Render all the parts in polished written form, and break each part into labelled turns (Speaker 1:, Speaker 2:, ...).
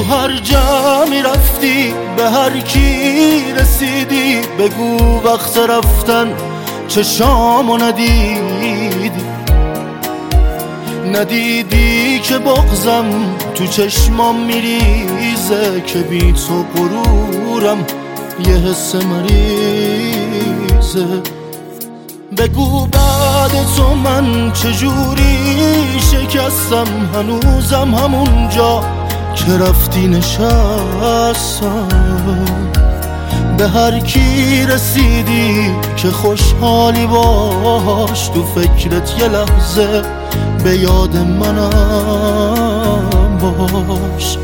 Speaker 1: هر جمعی رفتی به هر کی رسیدی بگو وقت رفتن چشامو ندیدی که بغضم تو چشمام میریزه که بی تو غرورم یه حس مریضه. بگو بعد تو من چجوری شکستم هنوزم همونجا که رفتی نشستم. به هر کی رسیدی که خوشحالی باش تو فکرت یه لحظه به یاد منم باش.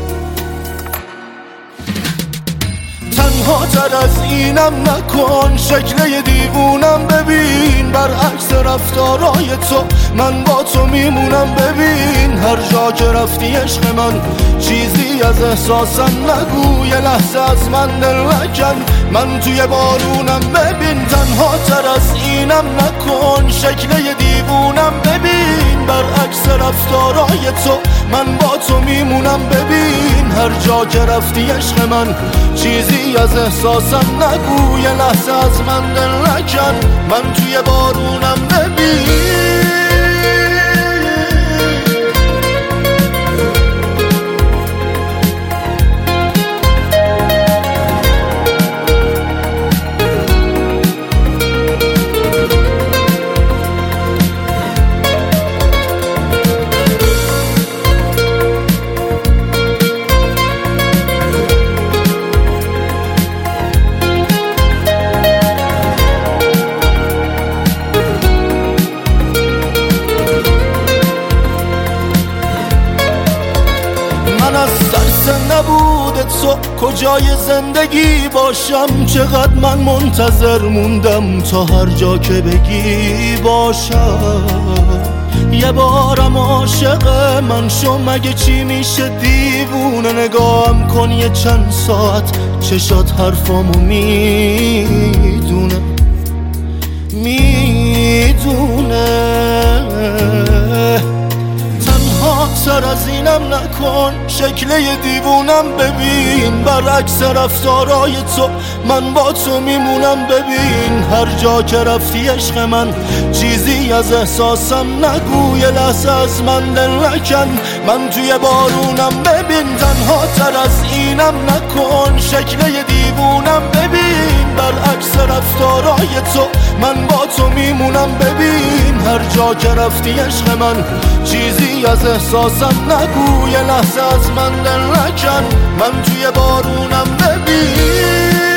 Speaker 1: تنها تر از اینم نکن شکل یه دیوونم ببین برعکس رفتارای تو من با تو میمونم. ببین هر جا که رفتی عشق من چیزی از احساسم نگو یه لحظه از من دل نکن من توی بارونم. ببین تنها تر از اینم نکن شکل یه دیوونم ببین برعکس رفتارای تو من با تو میمونم. ببین هر جا که رفتی عشق من چیزی از احساسم نگو یه لحظه از من دل نکن من توی بارونم. ببین من از ترس نبود تو کجای زندگی باشم چقدر من منتظر موندم تا هر جا که بگی باشم. یه بارم عاشق من شو مگه چی میشه دیوونه نگاهم کن یه چند ساعت چشات حرفامو میدونه سر از اینم نکن شکل یه دیوونم ببین برعکس رفتارای تو من با تو میمونم. ببین هر جا که رفتی عشق من چیزی از احساسم نگو یه لحظه از من دل نکن من توی بارونم. ببین تنها تر از اینم نکن شکل یه دیوونم ببین برعکس رفتارای تو من با تو میمونم. ببین هر جا که رفتی عشق من چیزی از احساسم نگو یه لحظه از من دل نکن من توی بارونم. ببین